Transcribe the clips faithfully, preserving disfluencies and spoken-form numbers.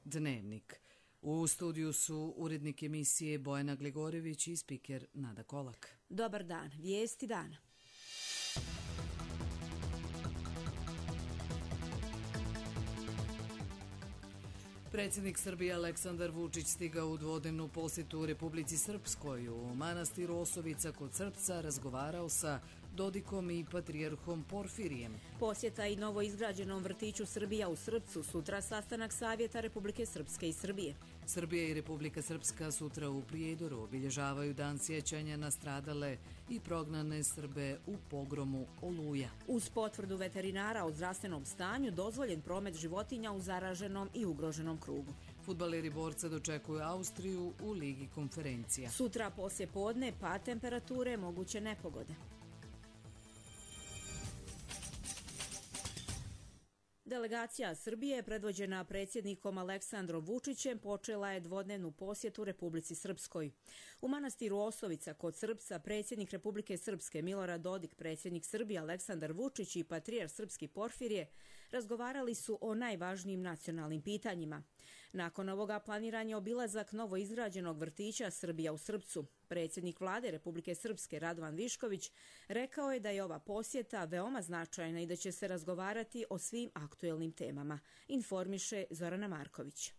Dnevnik. U studiju su urednik emisije Bojana Glegorević i spiker Nada Kolak. Dobar dan, vijesti dana. Predsjednik Srbije Aleksandar Vučić stigao u dvodnevnu posjetu u Republici Srpskoj. U manastiru Osovica kod Srpca razgovarao sa Dodikom i patrijarhom Porfirijem. Posjeta i novo izgrađenom vrtiću Srbija u Srpcu, sutra sastanak Savjeta Republike Srpske i Srbije. Srbija i Republika Srpska sutra u Prijedoru obilježavaju dan sjećanja na stradale i prognane Srbe u pogromu Oluja. Uz potvrdu veterinara o zdravstvenom stanju dozvoljen promet životinja u zaraženom i ugroženom krugu. Fudbaleri borca dočekuju Austriju u Ligi konferencija. Sutra poslje podne pad temperature, moguće nepogode. Delegacija Srbije, predvođena predsjednikom Aleksandrom Vučićem, počela je dvodnevnu posjetu Republici Srpskoj. U manastiru Osovica kod Srpca predsjednik Republike Srpske Milorad Dodik, predsjednik Srbije Aleksandar Vučić i patrijarh srpski Porfirije razgovarali su o najvažnijim nacionalnim pitanjima. Nakon ovoga planiran je obilazak novoizgrađenog vrtića Srbija u Srpcu. Predsjednik vlade Republike Srpske Radovan Višković rekao je da je ova posjeta veoma značajna i da će se razgovarati o svim aktuelnim temama, informiše Zorana Marković.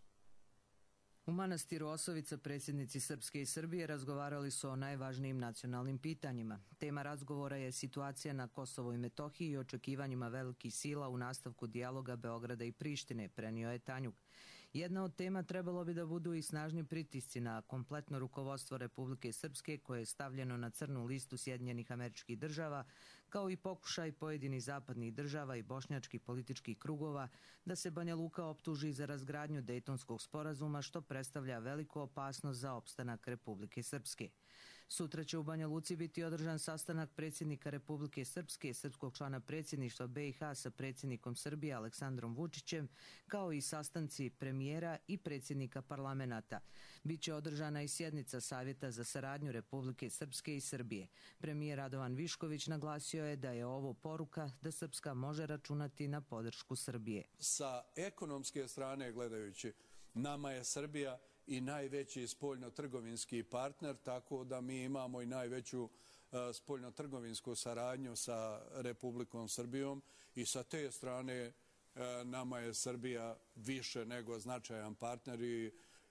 U manastiru Osovica predsjednici Srpske i Srbije razgovarali su o najvažnijim nacionalnim pitanjima. Tema razgovora je situacija na Kosovu i Metohiji i očekivanjima velikih sila u nastavku dijaloga Beograda i Prištine, prenio je Tanjug. Jedna od tema trebalo bi da budu i snažni pritisci na kompletno rukovodstvo Republike Srpske koje je stavljeno na crnu listu Sjedinjenih Američkih Država, kao i pokušaj pojedinih zapadnih država i bošnjačkih političkih krugova da se Banja Luka optuži za razgradnju Dejtonskog sporazuma, što predstavlja veliku opasnost za opstanak Republike Srpske. Sutra će u Banja Luci biti održan sastanak predsjednika Republike Srpske, srpskog člana predsjedništva B i H sa predsjednikom Srbije Aleksandrom Vučićem, kao i sastanci premijera i predsjednika parlamenta. Biće održana i sjednica Savjeta za saradnju Republike Srpske i Srbije. Premijer Radovan Višković naglasio je da je ovo poruka da Srpska može računati na podršku Srbije. Sa ekonomske strane gledajući, nama je Srbija i najveći spoljno-trgovinski partner, tako da mi imamo i najveću spoljno-trgovinsku saradnju sa Republikom Srbijom i sa te strane nama je Srbija više nego značajan partner i,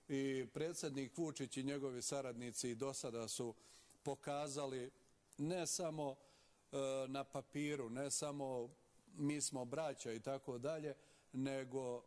i predsjednik Vučić i njegovi saradnici do sada su pokazali ne samo na papiru, ne samo mi smo braća i tako dalje, nego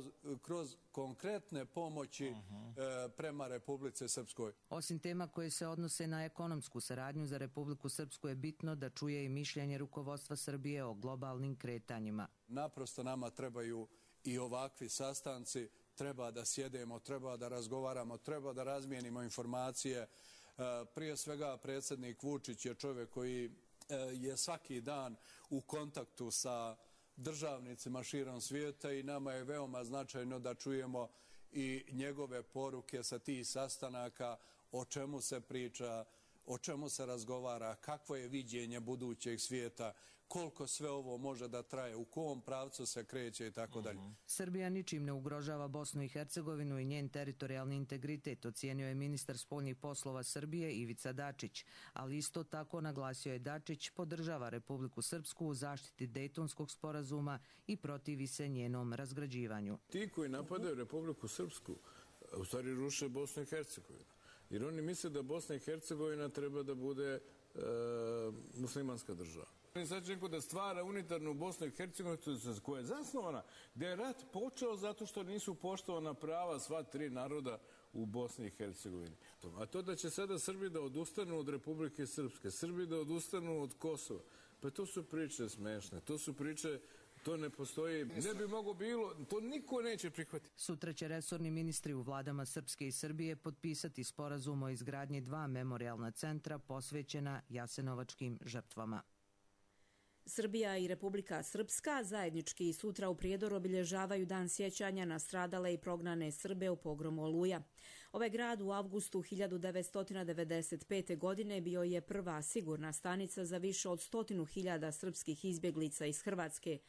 kroz konkretne pomoći uh-huh. prema Republici Srpskoj. Osim tema koje se odnose na ekonomsku saradnju, za Republiku Srpsku je bitno da čuje i mišljenje rukovodstva Srbije o globalnim kretanjima. Naprosto nama trebaju i ovakvi sastanci, treba da sjedemo, treba da razgovaramo, treba da razmijenimo informacije. Prije svega predsjednik Vučić je čovjek koji je svaki dan u kontaktu sa državnicima širom svijeta i nama je veoma značajno da čujemo i njegove poruke sa tih sastanaka, o čemu se priča, o čemu se razgovara, kakvo je viđenje budućeg svijeta, koliko sve ovo može da traje, u kom pravcu se kreće i tako dalje. Srbija ničim ne ugrožava Bosnu i Hercegovinu i njen teritorijalni integritet, ocijenio je ministar spoljnih poslova Srbije Ivica Dačić, ali isto tako naglasio je Dačić podržava Republiku Srpsku u zaštiti Dejtonskog sporazuma i protivi se njenom razgrađivanju. Ti koji napadaju Republiku Srpsku u stvari ruše Bosnu i Hercegovinu. Jer oni misle da Bosna i Hercegovina treba da bude e, muslimanska država. Sad će neko da stvara unitarnu Bosnu i Hercegovinu koja je zasnovana, gdje je rat počeo zato što nisu poštovana prava sva tri naroda u Bosni i Hercegovini. A to da će sada Srbi da odustanu od Republike Srpske, Srbi da odustanu od Kosova, pa to su priče smešne, to su priče, to ne postoji, ne bi mogo bilo, to niko neće prihvatiti. Sutra će resorni ministri u vladama Srpske i Srbije potpisati sporazum o izgradnji dva memorijalna centra posvećena jasenovačkim žrtvama. Srbija i Republika Srpska zajednički sutra u Prijedoru obilježavaju dan sjećanja na stradale i prognane Srbe u pogromu Oluja. Ovaj grad u avgustu hiljadu devetsto devedeset pete. godine bio je prva sigurna stanica za više od stotinu hiljada srpskih izbjeglica iz Hrvatske.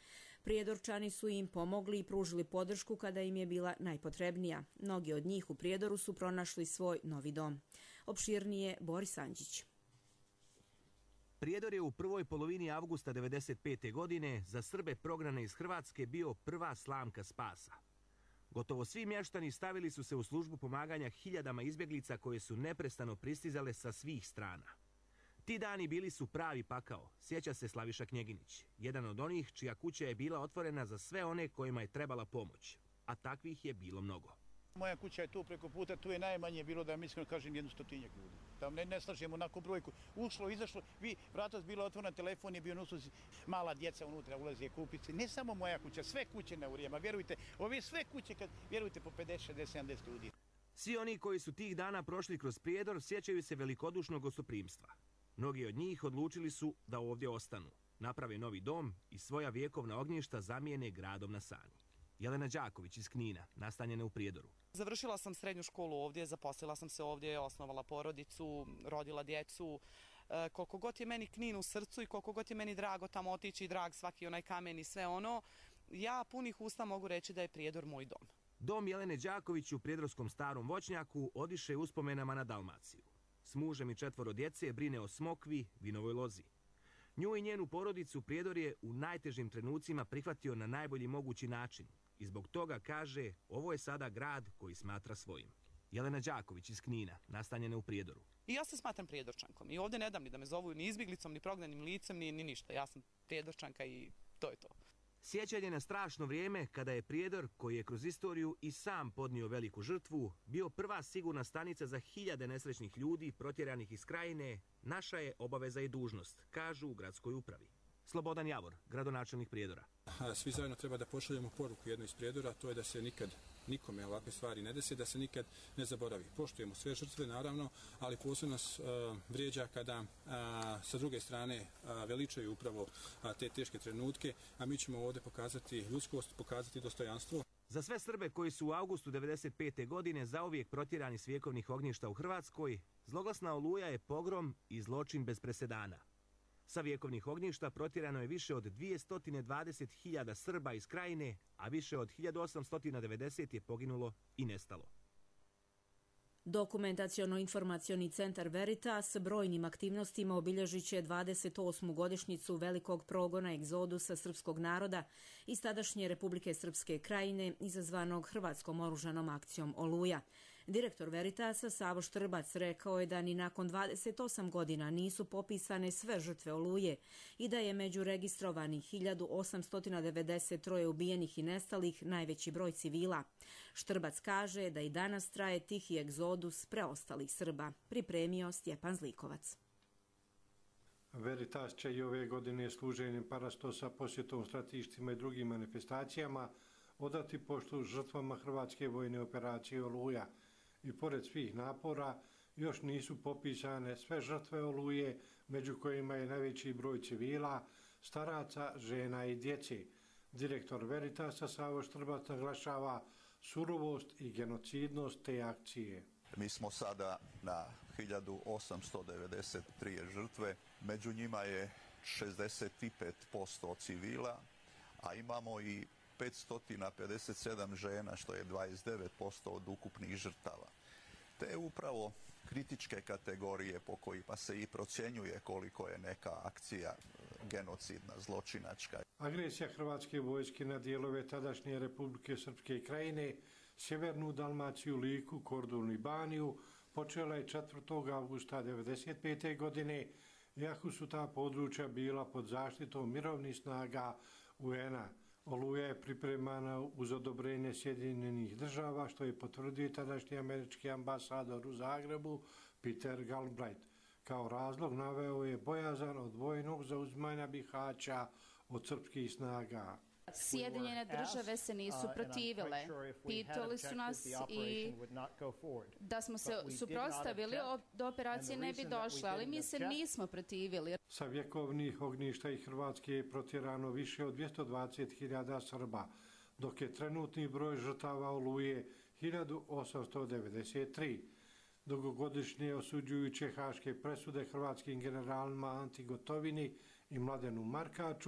Prijedorčani su im pomogli i pružili podršku kada im je bila najpotrebnija. Mnogi od njih u Prijedoru su pronašli svoj novi dom. Opširnije Boris Anđić. Prijedor je u prvoj polovini avgusta devedeset pete. godine za Srbe prognane iz Hrvatske bio prva slamka spasa. Gotovo svi mještani stavili su se u službu pomaganja hiljadama izbjeglica koje su neprestano pristizale sa svih strana. Ti dani bili su pravi pakao, sjeća se Slaviša Knjeginić, jedan od onih čija kuća je bila otvorena za sve one kojima je trebala pomoć, a takvih je bilo mnogo. Moja kuća je tu preko puta, tu je najmanje bilo, da mi iskreno kažem, jednu stotinjak ljudi. Tam ne, ne slažemo onako brojku. Ušlo, izašlo, vi, vrata su bila otvorena, telefon je bio na usluzi, mala djeca unutra ulazi kupice. Ne samo moja kuća, sve kuće na Urijama, vjerujte, ove sve kuće, kad, vjerujte, po pedeset, šezdeset, sedamdeset ljudi. Svi oni koji su tih dana prošli kroz Prijedor sjećaju se velikodušnog gostoprimstva. Mnogi od njih odlučili su da ovdje ostanu, naprave novi dom i svoja vjekovna ognjišta zamijene gradom na Sani. Jelena Đaković iz Knina, nastanjena u Prijedoru. Završila sam srednju školu ovdje, zaposlila sam se ovdje, osnovala porodicu, rodila djecu. E, koliko god je meni Knin u srcu i koliko god je meni drago tamo otići, drag svaki onaj kamen i sve ono, ja punih usta mogu reći da je Prijedor moj dom. Dom Jelene Đaković u prijedorskom starom voćnjaku odiše uspomenama na Dalmaciju. S mužem i četvoro djece brine o smokvi, vinovoj lozi. Nju i njenu porodicu Prijedor je u najtežim trenucima prihvatio na najbolji mogući način i zbog toga kaže ovo je sada grad koji smatra svojim. Jelena Đaković iz Knina, nastanjena u Prijedoru. I ja se smatram Prijedorčankom i ovdje ne dam ni da me zovu ni izbjeglicom, ni prognanim licem, ni, ni ništa. Ja sam Prijedorčanka i to je to. Sjećanje na strašno vrijeme kada je Prijedor, koji je kroz istoriju i sam podnio veliku žrtvu, bio prva sigurna stanica za hiljade nesrećnih ljudi protjeranih iz krajine, naša je obaveza i dužnost, kažu u gradskoj upravi. Slobodan Javor, gradonačelnik Prijedora. Svi zajedno treba da pošaljemo poruku jednu iz Prijedora, to je da se nikad nikome ovakve stvari ne desi, da se nikad ne zaboravi. Poštujemo sve žrtve, naravno, ali posebno nas uh, vrijeđa kada uh, sa druge strane uh, veličaju upravo uh, te teške trenutke, a mi ćemo ovdje pokazati ljudskost, pokazati dostojanstvo. Za sve Srbe koji su u avgustu devedeset pete. godine zauvijek protjerani s vjekovnih ognjišta u Hrvatskoj, zloglasna Oluja je pogrom i zločin bez presedana. Sa vjekovnih ognjišta protjerano je više od dvjesto dvadeset hiljada Srba iz krajine, a više od hiljadu osamsto devedeset je poginulo i nestalo. Dokumentaciono-informacioni centar Veritas brojnim aktivnostima obilježit će dvadeset osmu godišnjicu velikog progona egzodusa srpskog naroda iz tadašnje Republike Srpske krajine izazvanog hrvatskom oružanom akcijom Oluja. Direktor Veritasa Savo Štrbac rekao je da ni nakon dvadeset osam godina nisu popisane sve žrtve Oluje i da je među registrovanih hiljadu osamsto devedeset tri ubijenih i nestalih najveći broj civila. Štrbac kaže da i danas traje tihi egzodus preostalih Srba. Pripremio Stjepan Zlikovac. Veritas će i ove godine služenjem parastosa, posjetom stratištima i drugim manifestacijama odati poštu žrtvama Hrvatske vojne operacije Oluja. I pored svih napora, još nisu popisane sve žrtve Oluje, među kojima je najveći broj civila, staraca, žena i djece. Direktor Veritasa Savo Štrbac naglašava surovost i genocidnost te akcije. Mi smo sada na hiljadu osamsto devedeset tri žrtve, među njima je šezdeset pet posto civila, a imamo i petsto pedeset sedam žena, što je dvadeset devet posto od ukupnih žrtava. Te upravo kritičke kategorije po kojima se i procjenjuje koliko je neka akcija genocidna, zločinačka. Agresija Hrvatske vojske na dijelove tadašnje Republike Srpske krajine, Sjevernu Dalmaciju, Liku, Kordun i Baniju počela je četvrtog avgusta devedeset pete. godine, iako su ta područja bila pod zaštitom mirovnih snaga U N A. Oluja je pripremana uz odobrenje Sjedinjenih država, što je potvrdio tadašnji američki ambasador u Zagrebu Peter Galbraith. Kao razlog naveo je bojazan od vojnog zauzimanja Bihaća od srpskih snaga. Sjedinjene države se nisu protivile. Pitali su nas i da smo se suprotstavili, do operacije ne bi došle, ali mi se nismo protivili. Sa vjekovnih ognjišta i Hrvatske je protjerano više od dvjesto dvadeset hiljada Srba, dok je trenutni broj žrtava Oluje hiljadu osamsto devedeset tri. Dugogodišnje osuđujuće haške presude hrvatskim generalima Anti Gotovini i Mladenu Markaču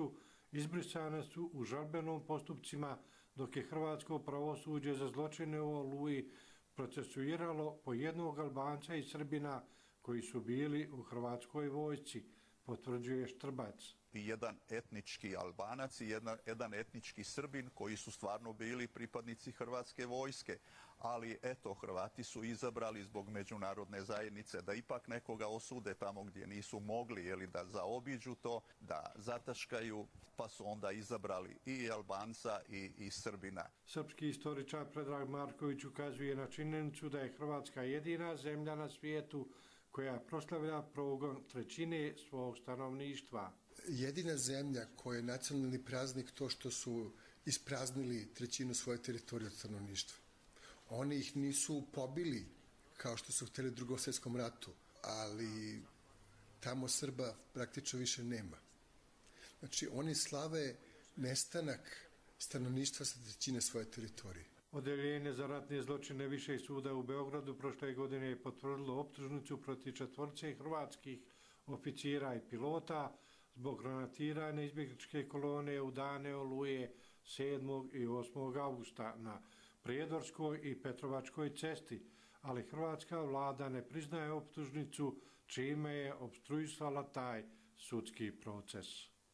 izbrisane su u žalbenom postupcima, dok je hrvatsko pravosuđe za zločine u Oluji procesuiralo po jednog Albanca i Srbina koji su bili u hrvatskoj vojsci, potvrđuje Štrbac. I jedan etnički Albanac i jedan, jedan etnički Srbin koji su stvarno bili pripadnici hrvatske vojske. Ali eto, Hrvati su izabrali zbog međunarodne zajednice da ipak nekoga osude tamo gdje nisu mogli, ili da zaobiđu to, da zataškaju, pa su onda izabrali i Albanca i, i Srbina. Srpski istoričar Predrag Marković ukazuje na činjenicu da je Hrvatska jedina zemlja na svijetu koja proslavlja progon trećine svog stanovništva. Jedina zemlja koja je nacionalni praznik to što su ispraznili trećinu svoje teritorije od stanovništva. Oni ih nisu pobili kao što su htjeli u Drugom svjetskom ratu, ali tamo Srba praktično više nema. Znači oni slave nestanak stanovništva sa trećine svoje teritorije. Odeljenje za ratne zločine Višeg suda u Beogradu prošle godine je potvrdilo optužnicu protiv četvorce hrvatskih oficira i pilota zbog granatiranja izbjegličke kolone u dane Oluje sedmog i osmog avgusta na Prijedorskoj i Petrovačkoj cesti, ali hrvatska vlada ne priznaje optužnicu, čime je opstruisala taj sudski proces.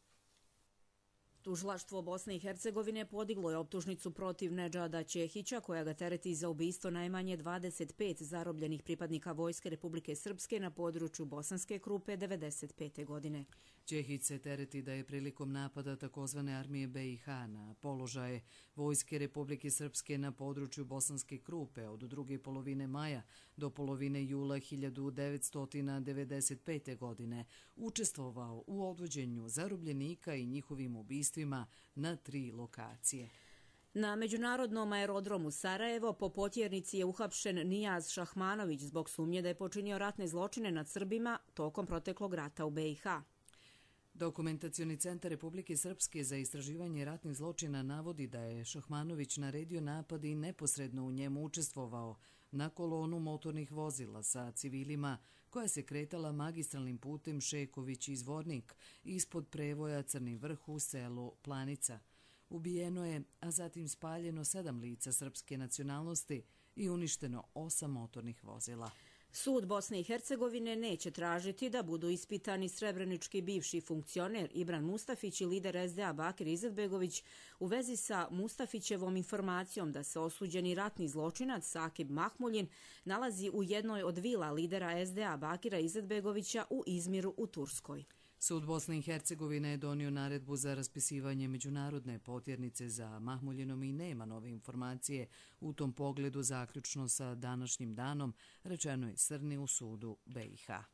Tužilaštvo Bosne i Hercegovine podiglo je optužnicu protiv Nedžada Ćehića, koja ga tereti za ubistvo najmanje dvadeset pet zarobljenih pripadnika Vojske Republike Srpske na području Bosanske Krupe devedeset pete godine. Ćehić se tereti da je prilikom napada takozvane armije B i H na položaje Vojske Republike Srpske na području Bosanske Krupe od druge polovine maja do polovine jula hiljadu devetsto devedeset pete. godine učestvovao u odvođenju zarobljenika i njihovim ubistvima na tri lokacije. Na međunarodnom aerodromu Sarajevo po potjernici je uhapšen Nijaz Šahmanović zbog sumnje da je počinio ratne zločine nad Srbima tokom proteklog rata u B i H. Dokumentacioni centar Republike Srpske za istraživanje ratnih zločina navodi da je Šahmanović naredio napad i neposredno u njemu učestvovao na kolonu motornih vozila sa civilima koja se kretala magistralnim putem Šeković-Izvornik ispod prevoja Crni vrh u selu Planica. Ubijeno je, a zatim spaljeno sedam lica srpske nacionalnosti i uništeno osam motornih vozila. Sud Bosne i Hercegovine neće tražiti da budu ispitani srebrenički bivši funkcioner Ibran Mustafić i lider S D A Bakir Izetbegović u vezi sa Mustafićevom informacijom da se osuđeni ratni zločinac Sakib Mahmuljin nalazi u jednoj od vila lidera S D A Bakira Izetbegovića u Izmiru u Turskoj. Sud Bosne i Hercegovine je donio naredbu za raspisivanje međunarodne potjernice za Mahmuljinom i nema nove informacije u tom pogledu zaključno sa današnjim danom, rečeno je Srni u sudu B i H.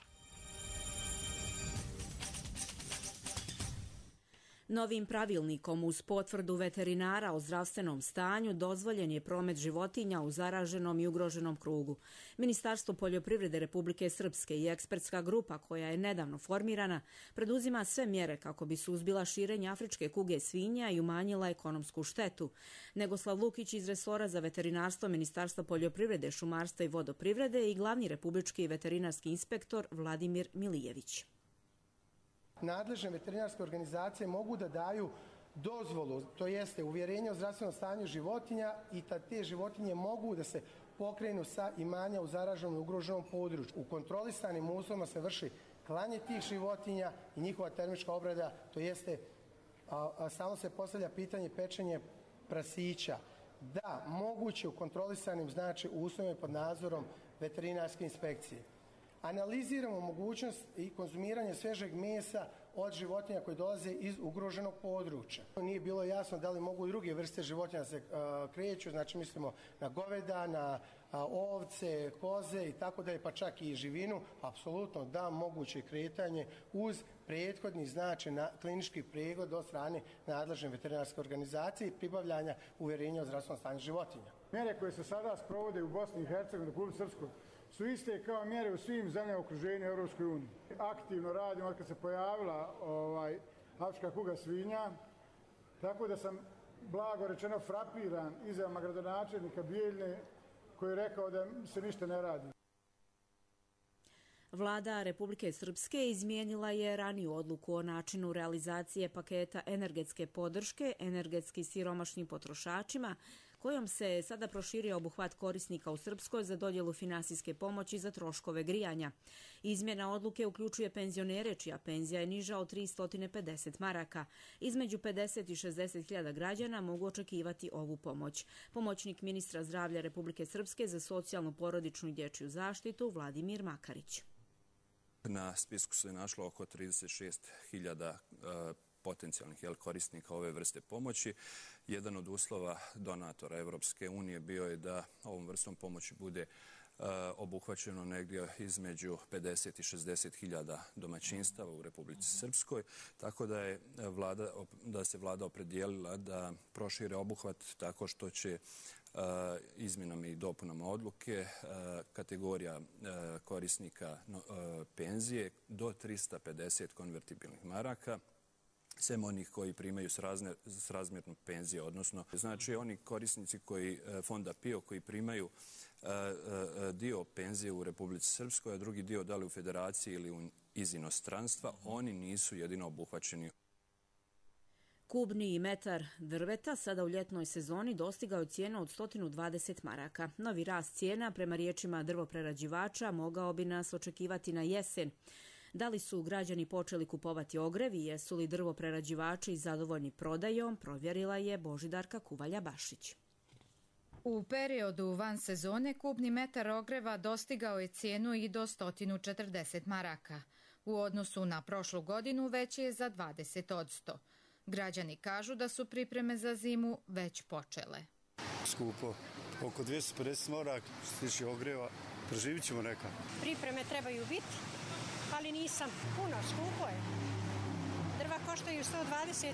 Novim pravilnikom uz potvrdu veterinara o zdravstvenom stanju dozvoljen je promet životinja u zaraženom i ugroženom krugu. Ministarstvo poljoprivrede Republike Srpske i ekspertska grupa koja je nedavno formirana preduzima sve mjere kako bi suzbila širenje afričke kuge svinja i umanjila ekonomsku štetu. Negoslav Lukić iz resora za veterinarstvo Ministarstva poljoprivrede, šumarstva i vodoprivrede i glavni republički veterinarski inspektor Vladimir Milijević. Nadležne veterinarske organizacije mogu da daju dozvolu, to jeste uvjerenje o zdravstvenom stanju životinja i da te životinje mogu da se pokrenu sa imanja u zaraženom i ugroženom području. U kontrolisanim uslovima se vrši klanje tih životinja i njihova termička obrada, to jeste, a, a samo se postavlja pitanje pečenje prasića. Da, moguće u kontrolisanim, znači uslovima pod nadzorom veterinarske inspekcije. Analiziramo mogućnost i konzumiranje svežeg mesa od životinja koji dolaze iz ugroženog područja. Nije bilo jasno da li mogu druge vrste životinja se uh, kreću, znači mislimo na goveda, na uh, ovce, koze i tako dalje, pa čak i živinu. Apsolutno da, moguće kretanje uz prethodni, znači na klinički pregled od strane nadležne veterinarske organizacije i pribavljanja uvjerenja o zdravstvenom stanju životinja. Mjere koje se sada sprovode u Bosni i Hercegovini, u Republici Srpskoj, su iste kao mjere u svim zemljama okruženja u Europskoj uniji. Aktivno radimo od kad se pojavila ovaj, afrička kuga svinja, tako da sam blago rečeno frapiran izjavama gradonačelnika Bijeljne koji je rekao da se ništa ne radi. Vlada Republike Srpske izmijenila je raniju odluku o načinu realizacije paketa energetske podrške energetski siromašnim potrošačima, kojom se sada proširio obuhvat korisnika u Srpskoj za dodjelu finansijske pomoći za troškove grijanja. Izmjena odluke uključuje penzionere čija penzija je niža od tristo pedeset maraka. Između pedeset i šezdeset hiljada građana mogu očekivati ovu pomoć. Pomoćnik ministra zdravlja Republike Srpske za socijalnu, porodičnu i dječju zaštitu Vladimir Makarić. Na spisku se našlo oko trideset šest hiljada potencijalnih jel, korisnika ove vrste pomoći. Jedan od uslova donatora Evropske unije bio je da ovom vrstom pomoći bude uh, obuhvaćeno negdje između pedeset i šezdeset hiljada domaćinstava u Republici Srpskoj, tako da je vlada, da se vlada opredijelila da prošire obuhvat tako što će uh, izmjenama i dopunama odluke uh, kategorija uh, korisnika uh, penzije do tristo pedeset konvertibilnih maraka, sem onih koji primaju srazmjernu penziju, odnosno znači oni korisnici koji fonda P I O koji primaju dio penzije u Republici Srpskoj, a drugi dio da li u federaciji ili iz inostranstva, oni nisu jedino obuhvaćeni. Kubni metar drveta sada u ljetnoj sezoni dostigao je cijenu od sto dvadeset maraka. Novi rast cijena, prema riječima drvoprerađivača, mogao bi nas očekivati na jesen. Da li su građani počeli kupovati ogrev i jesu li drvoprerađivači zadovoljni prodajom, provjerila je Božidarka Kuvalja-Bašić. U periodu van sezone kubni metar ogreva dostigao je cijenu i do sto četrdeset maraka. U odnosu na prošlu godinu veći je za dvadeset odsto. Građani kažu da su pripreme za zimu već počele. Skupo, oko dvjesto pedeset maraka što se tiče ogreva, preživit ćemo nekako. Pripreme trebaju biti, ali nisam. Puno, skupo je. Drva koštaju sto dvadeset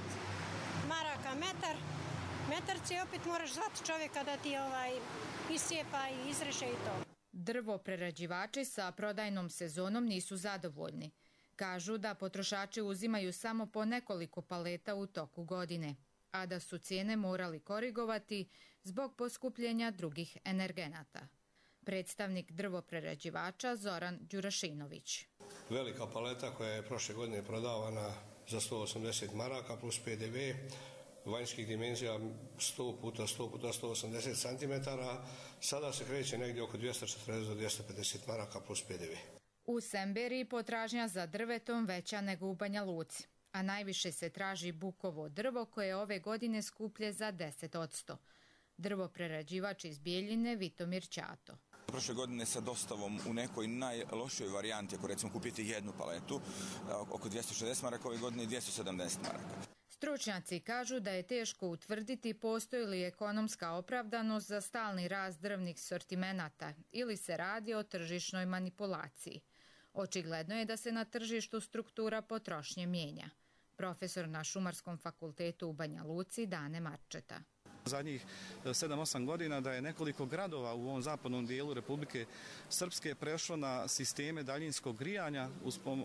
maraka metar. Metarci opet moraš zvati čovjeka da ti ovaj iscijepa i izreše i to. Drvoprerađivači sa prodajnom sezonom nisu zadovoljni. Kažu da potrošači uzimaju samo po nekoliko paleta u toku godine, a da su cijene morali korigovati zbog poskupljenja drugih energenata. Predstavnik drvoprerađivača Zoran Đurašinović. Velika paleta koja je prošle godine prodavana za sto osamdeset maraka plus P D V, vanjskih dimenzija sto puta sto puta sto osamdeset centimetara, sada se kreće negdje oko dvjesto četrdeset do dvjesto pedeset maraka plus P D V. U Semberiji potražnja za drvetom veća nego u Banja Luci, a najviše se traži bukovo drvo koje je ove godine skuplje za deset odsto. Drvoprerađivač iz Bijeljine Vitomir Ćato. Prošle godine sa dostavom u nekoj najlošoj varijanti, ako recimo kupite jednu paletu, oko dvjesto šezdeset maraka, ove godine dvjesto sedamdeset maraka. Stručnjaci kažu da je teško utvrditi postoji li ekonomska opravdanost za stalni rast drvnih sortimenata ili se radi o tržišnoj manipulaciji. Očigledno je da se na tržištu struktura potrošnje mijenja. Profesor na Šumarskom fakultetu u Banja Luci Dane Marčeta. Zadnjih sedam osam godina da je nekoliko gradova u ovom zapadnom dijelu Republike Srpske prešlo na sisteme daljinskog grijanja uz, pom,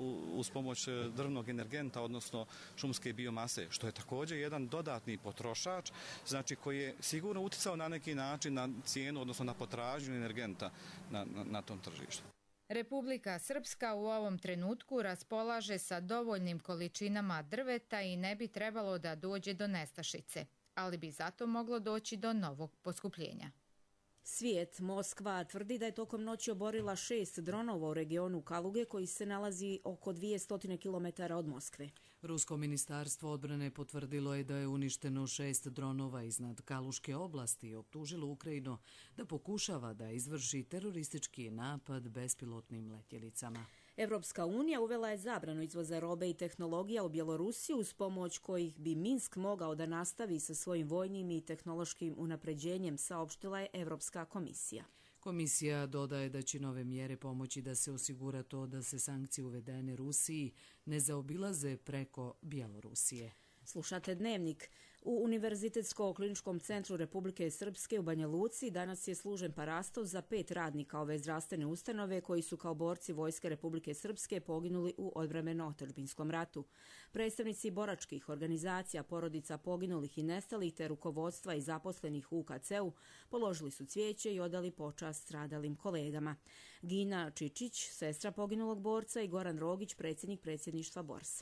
uz pomoć drvnog energenta, odnosno šumske biomase, što je također jedan dodatni potrošač, znači koji je sigurno uticao na neki način na cijenu, odnosno na potražnju energenta na, na, na tom tržištu. Republika Srpska u ovom trenutku raspolaže sa dovoljnim količinama drveta i ne bi trebalo da dođe do nestašice, ali bi zato moglo doći do novog poskupljenja. Svijet, Moskva, tvrdi da je tokom noći oborila šest dronova u regionu Kaluge koji se nalazi oko dvjesto kilometara od Moskve. Rusko ministarstvo odbrane potvrdilo je da je uništeno šest dronova iznad Kaluške oblasti i optužilo Ukrajinu da pokušava da izvrši teroristički napad bespilotnim letjelicama. Evropska unija uvela je zabranu izvoza robe i tehnologija u Bjelorusiju uz pomoć kojih bi Minsk mogao da nastavi sa svojim vojnim i tehnološkim unapređenjem, saopštila je Evropska komisija. Komisija dodaje da će nove mjere pomoći da se osigura to da se sankcije uvedene Rusiji ne zaobilaze preko Bjelorusije. Slušate Dnevnik. U Univerzitetsko-kliničkom centru Republike Srpske u Banja Luci danas je služen parastov za pet radnika ove zdravstvene ustanove koji su kao borci Vojske Republike Srpske poginuli u odbrambeno-otadžbinskom ratu. Predstavnici boračkih organizacija, porodica poginulih i nestalih te rukovodstva i zaposlenih u U K C-u položili su cvijeće i odali počast stradalim kolegama. Gina Čičić, sestra poginulog borca, i Goran Rogić, predsjednik predsjedništva Borsa.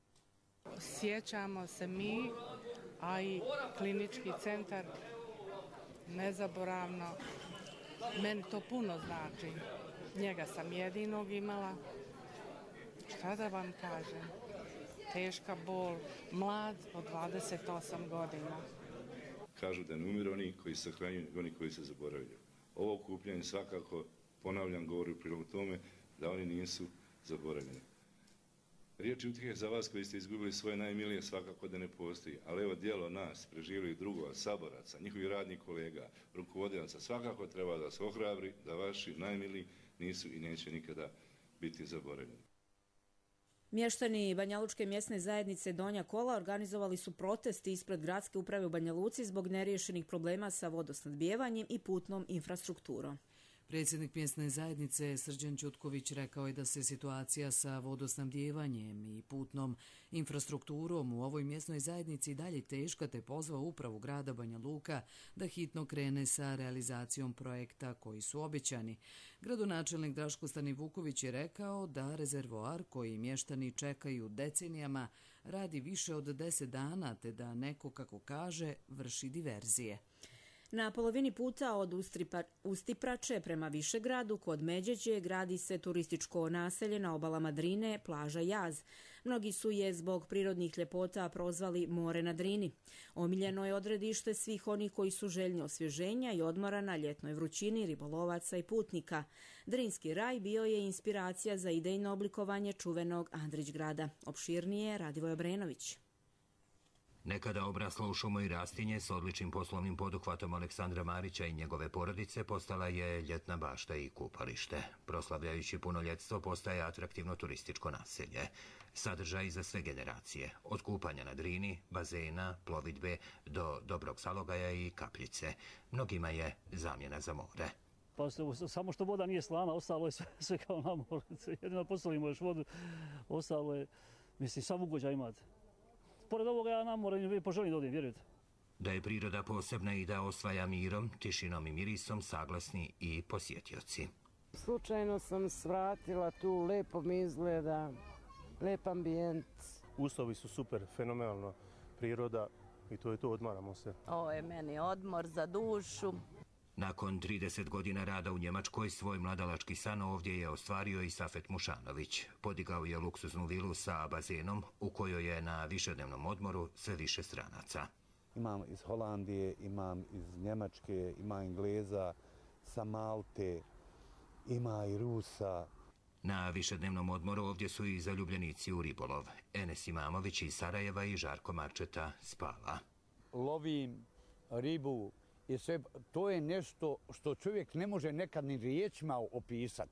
Sjećamo se mi, a i klinički centar, nezaboravno. Meni to puno znači. Njega sam jedinog imala. Šta da vam kažem? Teška bol, mlad od dvadeset osam godina. Kažu da ne umiru oni koji se hranjuju, oni koji se zaboravljaju. Ovo okupljanje svakako, ponavljam, govori u prilog tome da oni nisu zaboravljeni. Riječ utjehe za vas koji ste izgubili svoje najmilije svakako da ne postoji, ali evo djelo nas, preživjelih drugova, saboraca, njihovih radnih kolega, rukovodilaca, svakako treba da se ohrabri da vaši najmiliji nisu i neće nikada biti zaboravljeni. Mještani Banjalučke mjesne zajednice Donja Kola organizovali su protest ispred gradske uprave u Banja Luci zbog neriješenih problema sa vodosnadbijevanjem i putnom infrastrukturom. Predsjednik mjesne zajednice Srđan Ćutković rekao je da se situacija sa vodosnabdjevanjem i putnom infrastrukturom u ovoj mjesnoj zajednici dalje teška, te pozvao upravu grada Banja Luka da hitno krene sa realizacijom projekta koji su obećani. Gradonačelnik Draško Stanivuković je rekao da rezervoar koji mještani čekaju decenijama radi više od deset dana, te da neko, kako kaže, vrši diverzije. Na polovini puta od Ustiprače prema Višegradu kod Međeđe gradi se turističko naselje na obalama Drine, plaža Jaz. Mnogi su je zbog prirodnih ljepota prozvali more na Drini. Omiljeno je odredište svih onih koji su željni osvježenja i odmora na ljetnoj vrućini, ribolovaca i putnika. Drinski raj bio je inspiracija za idejno oblikovanje čuvenog Andrićgrada. Opširnije Radivoj Obrenović. Nekada obrasla u šumu i rastinje s odličnim poslovnim poduhvatom Aleksandra Marića i njegove porodice postala je ljetna bašta i kupalište. Proslavljajući punoljetstvo postaje atraktivno turističko naselje. Sadržaj za sve generacije, od kupanja na Drini, bazena, plovidbe do dobrog salogaja i kapljice. Mnogima je zamjena za more. Pa samo što voda nije slana, ostalo je sve, sve kao na moru. Jedino postavimo još vodu, ostalo je, mislim, sam ugođaj imate. Pored ovoga ja na more poželim da odim, vjerujete. Da je priroda posebna i da osvaja mirom, tišinom i mirisom saglasni i posjetioci. Slučajno sam svratila tu, lepo mi izgleda, lep ambijent. Uslovi su super, fenomenalno, priroda i to je to, odmaramo se. Ovo je meni odmor za dušu. Nakon trideset godina rada u Njemačkoj, svoj mladalački san ovdje je ostvario i Safet Mušanović. Podigao je luksuznu vilu sa bazenom u kojoj je na višednevnom odmoru sve više stranaca. Imam iz Holandije, imam iz Njemačke, ima Engleza, sa Malte, ima i Rusa. Na višednevnom odmoru ovdje su i zaljubljenici u ribolov. Enes Imamović iz Sarajeva i Žarko Marčeta Spala. Lovim ribu. I sve, to je nešto što čovjek ne može nekad ni riječima opisati.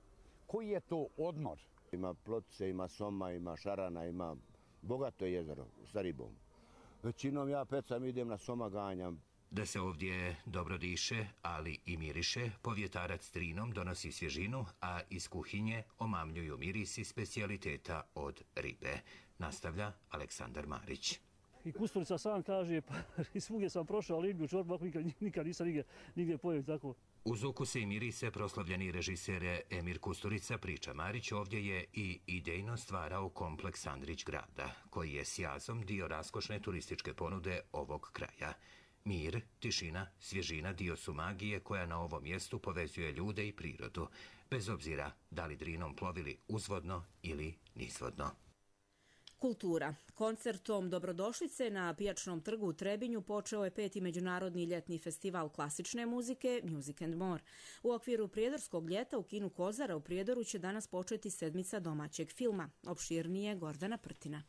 Koji je to odmor? Ima plotice, ima soma, ima šarana, ima bogato jezero sa ribom. Većinom ja pecam, idem na soma, ganjam. Da se ovdje dobro diše, ali i miriše, povjetarac s Drinom donosi svježinu, a iz kuhinje omamljuju mirisi specijaliteta od ribe. Nastavlja Aleksandar Marić. I Kusturica sam kaže, pa i svugdje sam prošao, ali ribu čorbu nikad, nikad nisam nigdje, nigdje pojeo tako. Uz ukuse i mirise proslavljeni režiser Emir Kusturica, priča Marić, ovdje je i idejno stvarao kompleks Andrić grada, koji je s Jazom dio raskošne turističke ponude ovog kraja. Mir, tišina, svježina dio su magije koja na ovom mjestu povezuje ljude i prirodu, bez obzira da li Drinom plovili uzvodno ili nizvodno. Kultura. Koncertom Dobrodošlice na Pijačnom trgu u Trebinju počeo je peti međunarodni ljetni festival klasične muzike Music and More. U okviru Prijedorskog ljeta u kinu Kozara u Prijedoru će danas početi sedmica domaćeg filma. Opširnije Gordana Prtina.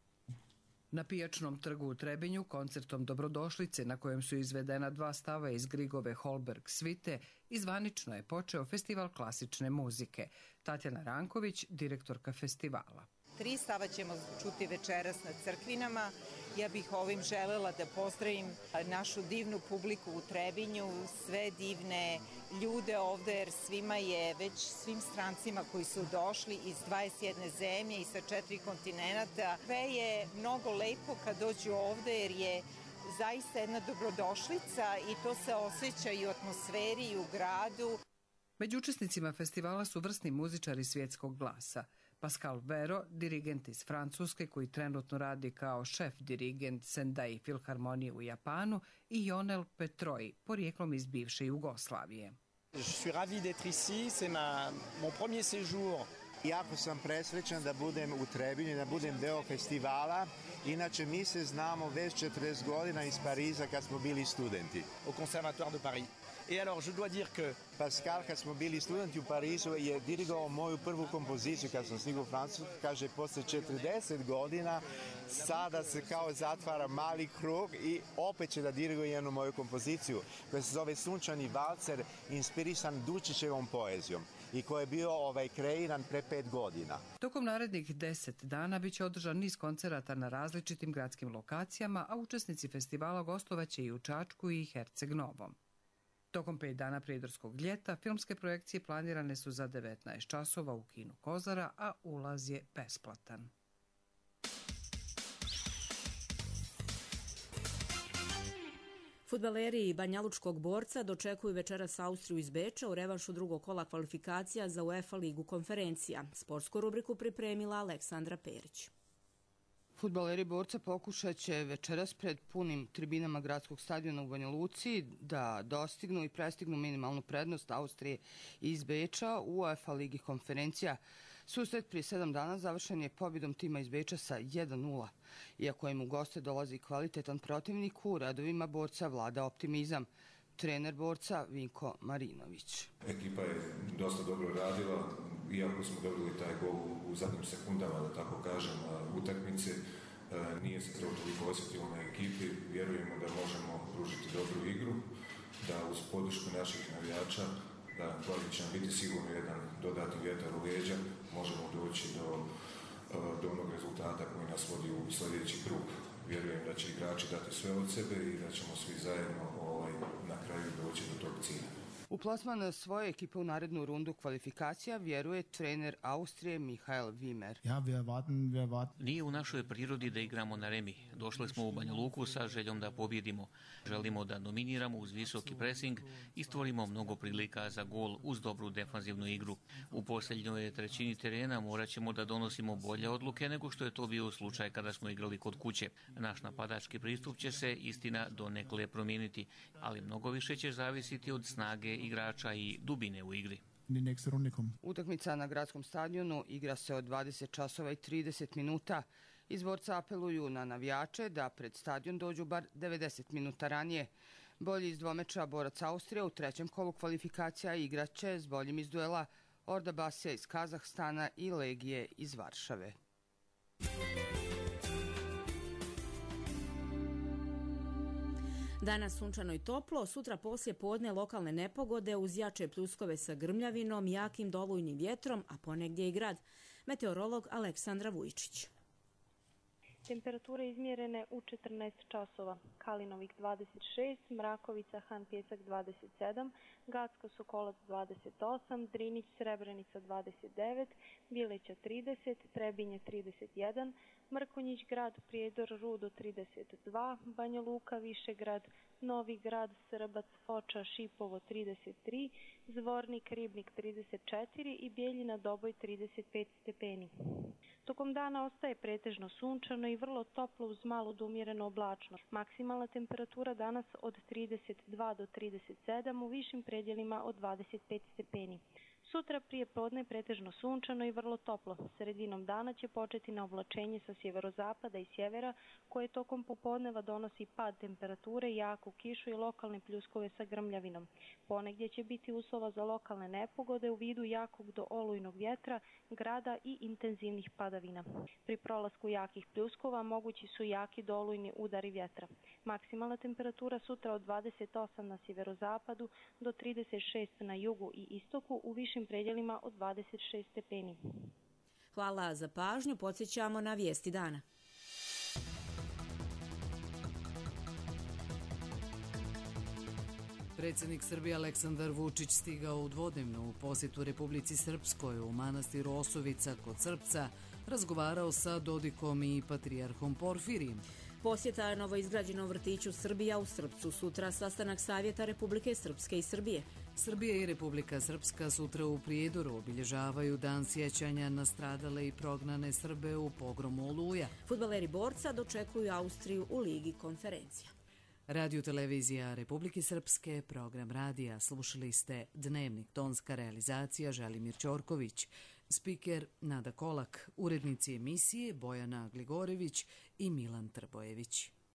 Na Pijačnom trgu u Trebinju koncertom Dobrodošlice, na kojem su izvedena dva stava iz Grigove Holberg svite, izvanično je počeo festival klasične muzike. Tatjana Ranković, direktorka festivala. Tri stava ćemo čuti večeras na Crkvinama Ja bih ovim želela da pozdravim našu divnu publiku u Trebinju, sve divne ljude ovde, jer svima je, već svim strancima koji su došli iz dvadeset jedne zemlje i sa četiri kontinenta, sve je mnogo lepo kad dođu ovde, jer je zaista jedna dobrodošlica i to se osjeća i u atmosferi i u gradu. Među učesnicima festivala su vrsni muzičari svjetskog glasa. Pascal Vero, dirigent iz Francuske koji trenutno radi kao šef dirigent Sendai Filharmonije u Japanu, i Jonel Petroj, porijeklom iz bivše Jugoslavije. Je suis ravi d'être ici, c'est ma mon premier séjour. Jako sam presrećan da budem u Trebinju, da budem deo festivala. Inače, mi se znamo već četrdeset godina iz Pariza kad smo bili studenti. Au Conservatoire de Paris. Et alors, je dois dire que Pascal, kad smo bili studenti u Parizu, je dirigovao moju prvu kompoziciju kad sam stigao u Francusku. Kaže, posle četrdeset godina sada se kao zatvara mali krug i opet će da diriguje jednu moju kompoziciju koja se zove Sunčani valcer, inspirisan Dučićevom poezijom i koji je bio ovaj, kreiran pre pet godina. Tokom narednih deset dana biće održan niz koncerata na različitim gradskim lokacijama, a učesnici festivala gostovaće i u Čačku i Herceg Novom. Tokom pet dana prijedorskog ljeta filmske projekcije planirane su za devetnaest časova u kinu Kozara, a ulaz je besplatan. Fudbaleri Banjalučkog Borca dočekuju večeras Austriju iz Beča u revanšu drugog kola kvalifikacija za UEFA ligu konferencija. Sportsku rubriku pripremila Aleksandra Perić. Fudbaleri Borca pokušat će večeras pred punim tribinama gradskog stadiona u Banja Luci da dostignu i prestignu minimalnu prednost Austrije iz Beča u UEFA ligi konferencija. Susret prije sedam dana završen je pobjedom tima iz Beča sa jedan nula. Iako im u goste dolazi kvalitetan protivnik, u radovima Borca vlada optimizam. Trener Borca Vinko Marinović. Ekipa je dosta dobro radila, iako smo dobili taj gol u zadnjim sekundama, da tako kažem, utakmice. Nije se to toliko osjetilo na ekipi. Vjerujemo da možemo pružiti dobru igru, da uz podršku naših navijača, da koji će nam biti sigurno jedan dodatni vjetar u leđa, možemo doći do, do onog rezultata koji nas vodi u sljedeći krug. Vjerujem da će igrači dati sve od sebe i da ćemo svi zajedno ovaj, na kraju doći do tog cilja. U plasman svoje ekipe u narednu rundu kvalifikacija vjeruje trener Austrije Michael Wimmer. Ja, wir warten, wir warten. Nije u našoj prirodi da igramo na remi. Došli smo u Banja Luku sa željom da pobjedimo. Želimo da dominiramo uz visoki presing i stvorimo mnogo prilika za gol uz dobru defanzivnu igru. U posljednjoj trećini terena morat ćemo da donosimo bolje odluke nego što je to bio slučaj kada smo igrali kod kuće. Naš napadački pristup će se, istina, donekle promijeniti, ali mnogo više će zavisiti od snage igrača i dubine u igri. Utakmica na gradskom stadionu igra se od dvadeset časova i trideset minuta. Iz Borca apeluju na navijače da pred stadion dođu bar devedeset minuta ranije. Bolji iz dvomeča Borac Austrija u trećem kolu kvalifikacija igraće s boljim iz duela Orda Basija iz Kazahstana i Legije iz Varšave. Danas sunčano i toplo, sutra poslije podne lokalne nepogode uz jače pljuskove sa grmljavinom, jakim dolujnim vjetrom, a ponegdje i grad. Meteorolog Aleksandra Vujčić. Temperature izmjerene u četrnaest časova. Kalinovik dvadeset šest, Mrakovica, Han Pjesak dvadeset sedam, Gacko Sokolac dvadeset osam, Drinić Srebrenica dvadeset devet, Bileća trideset, Trebinje trideset jedan, Mrkonjić Grad, Prijedor, Rudo trideset dva, Banja Luka, Višegrad, Novi Grad, Srbac, Foča, Šipovo trideset tri, Zvornik, Ribnik trideset četiri i Bijeljina Doboj trideset pet stepeni. Tokom dana ostaje pretežno sunčano i vrlo toplo uz malo do umjereno oblačno. Maksimalna temperatura danas od trideset dva do trideset sedam, u višim predjelima od dvadeset pet stepeni. Sutra prije podne pretežno sunčano i vrlo toplo. Sredinom dana će početi na oblačenje sa sjeverozapada i sjevera, koje tokom popodneva donosi pad temperature, jaku kišu i lokalne pljuskove sa grmljavinom. Ponegdje će biti uslova za lokalne nepogode u vidu jakog do olujnog vjetra, grada i intenzivnih padavina. Pri prolasku jakih pljuskova mogući su jaki do olujni udari vjetra. Maksimalna temperatura sutra od dvadeset osam na sjeverozapadu do trideset šest na jugu i istoku, u višim predjelima od dvadeset šest stepeni. Hvala za pažnju, podsjećamo na vijesti dana. Predsjednik Srbije Aleksandar Vučić stigao u dvodnevnu posjetu Republici Srpskoj u manastir Osovica kod Srpca, razgovarao sa Dodikom i patrijarhom Porfirijem. Posjeta novoizgrađenom vrtiću Srbija u Srpcu, sutra sastanak Savjeta Republike Srpske i Srbije. Srbija i Republika Srpska sutra u Prijedoru obilježavaju dan sjećanja na stradale i prognane Srbe u pogromu Oluja. Fudbaleri Borca dočekuju Austriju u Ligi konferencija. Radio televizija Republike Srpske, program radija. Slušali ste Dnevnik, tonska realizacija Želimir Ćorković, spiker Nada Kolak, urednici emisije Bojana Gligorević i Milan Trbojević.